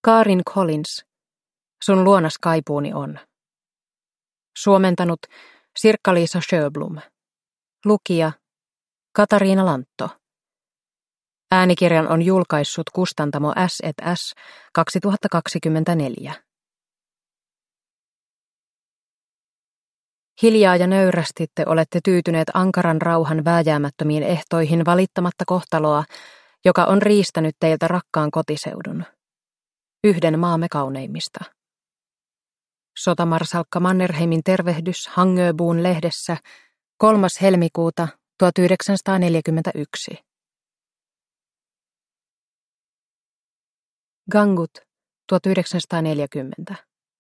Karin Collins, sun luonas kaipuuni on. Suomentanut Sirkka-Liisa Sjöblom. Lukija Katariina Lantto. Äänikirjan on julkaissut kustantamo S&S 2024. Hiljaa ja nöyrästi te olette tyytyneet ankaran rauhan vääjäämättömiin ehtoihin valittamatta kohtaloa, joka on riistänyt teiltä rakkaan kotiseudun. Yhden maamme kauneimmista. Sotamarsalkka Mannerheimin tervehdys Hangöbuun lehdessä 3. helmikuuta 1941. Gangut 1940.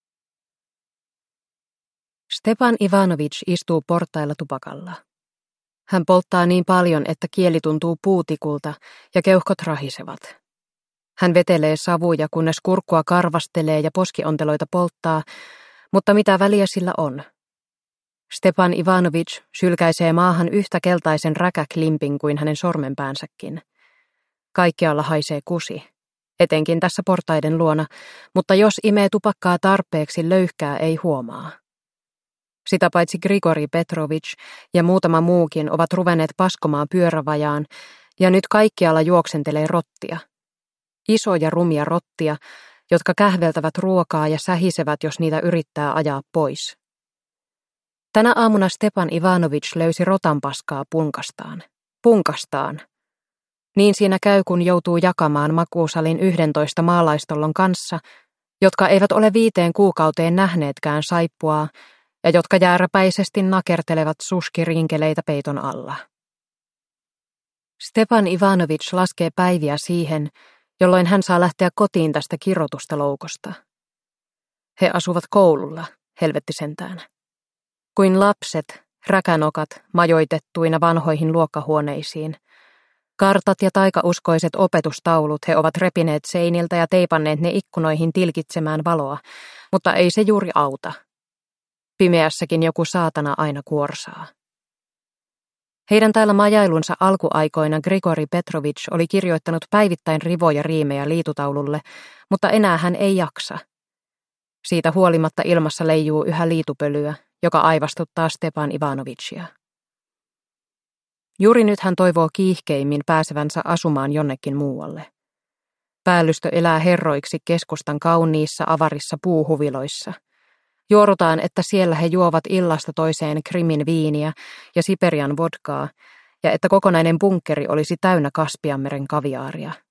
Stepan Ivanović istuu portailla tupakalla. Hän polttaa niin paljon, että kieli tuntuu puutikulta ja keuhkot rahisevat. Hän vetelee savuja, kunnes kurkkua karvastelee ja poskionteloita polttaa, mutta mitä väliä sillä on? Stepan Ivanović sylkäisee maahan yhtä keltaisen räkäklimpin kuin hänen sormenpäänsäkin. Kaikkialla haisee kusi, etenkin tässä portaiden luona, mutta jos imee tupakkaa tarpeeksi, löyhkää ei huomaa. Sitä paitsi Grigori Petrovich ja muutama muukin ovat ruvenneet paskomaan pyörävajaan, ja nyt kaikkialla juoksentelee rottia. Isoja rumia rottia, jotka kähveltävät ruokaa ja sähisevät, jos niitä yrittää ajaa pois. Tänä aamuna Stepan Ivanović löysi rotanpaskaa punkastaan. Punkastaan! Niin siinä käy, kun joutuu jakamaan makuusalin 11 maalaistollon kanssa, jotka eivät ole 5 kuukauteen nähneetkään saippuaa ja jotka jääräpäisesti nakertelevat suskirinkeleitä peiton alla. Stepan Ivanović laskee päiviä siihen, jolloin hän saa lähteä kotiin tästä kirrotusta loukosta. He asuvat koululla, helvetti sentään. Kuin lapset, räkänokat, majoitettuina vanhoihin luokkahuoneisiin. Kartat ja taikauskoiset opetustaulut he ovat repineet seiniltä ja teipanneet ne ikkunoihin tilkitsemään valoa, mutta ei se juuri auta. Pimeässäkin joku saatana aina kuorsaa. Heidän täällä majailunsa alkuaikoina Grigori Petrovich oli kirjoittanut päivittäin rivoja riimejä liitutaululle, mutta enää hän ei jaksa. Siitä huolimatta ilmassa leijuu yhä liitupölyä, joka aivastuttaa Stepan Ivanovićia. Juuri nyt hän toivoo kiihkeimmin pääsevänsä asumaan jonnekin muualle. Päällystö elää herroiksi keskustan kauniissa avarissa puuhuviloissa. Juorutaan, että siellä he juovat illasta toiseen Krimin viiniä ja Siperian vodkaa, ja että kokonainen bunkkeri olisi täynnä Kaspianmeren kaviaaria.